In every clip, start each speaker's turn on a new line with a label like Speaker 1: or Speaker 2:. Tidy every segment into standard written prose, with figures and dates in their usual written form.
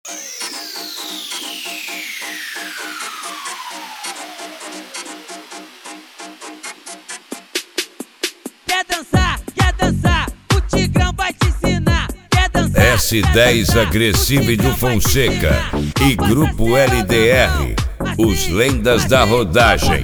Speaker 1: Quer dançar, o Tigrão vai te ensinar. Quer dançar,
Speaker 2: S10 Agressivo do Fonseca e Grupo LDR, os lendas da rodagem.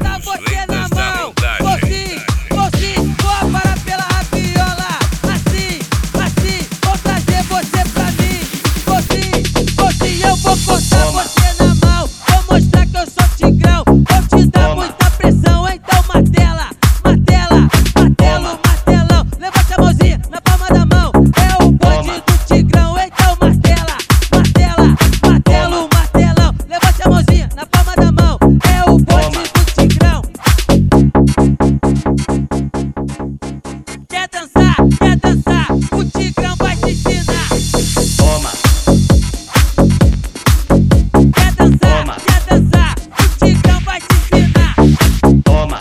Speaker 1: Quer dançar, o Tigrão vai te ensinar.
Speaker 3: Toma.
Speaker 1: Quer dançar, o Tigrão vai te ensinar.
Speaker 3: Toma.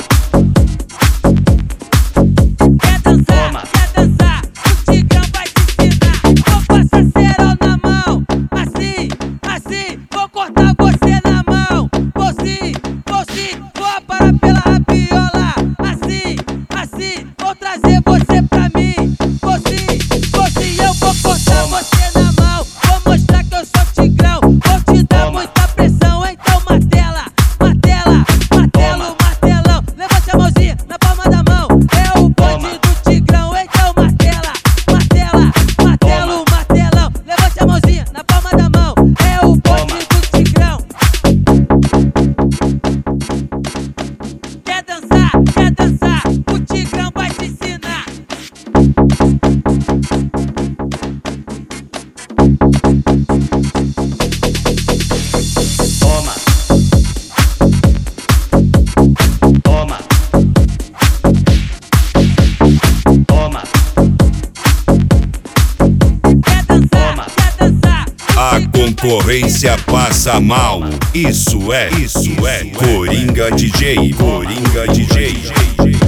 Speaker 1: Quer dançar, o Tigrão vai te ensinar. Vou passar cerol na mão, assim, vou cortar você na mão. Vou sim, vou aparar pela rabiola. Assim, vou trazer você pra mim. Vou sim, eu vou cortar você na mão. Vou mostrar que eu sou Tigrão. Vou te dar muita pressão, então martela. Martelão. Levante a mãozinha na palma da mão. É o bonde do Tigrão, então martela. Martelão. Levante a mãozinha na palma da mão. É o bonde do Tigrão. Quer dançar, o Tigrão vai te ensinar.
Speaker 3: Toma. Toma. Toma.
Speaker 1: Quer dançar,
Speaker 2: A concorrência passa mal. Isso é Coringa DJ.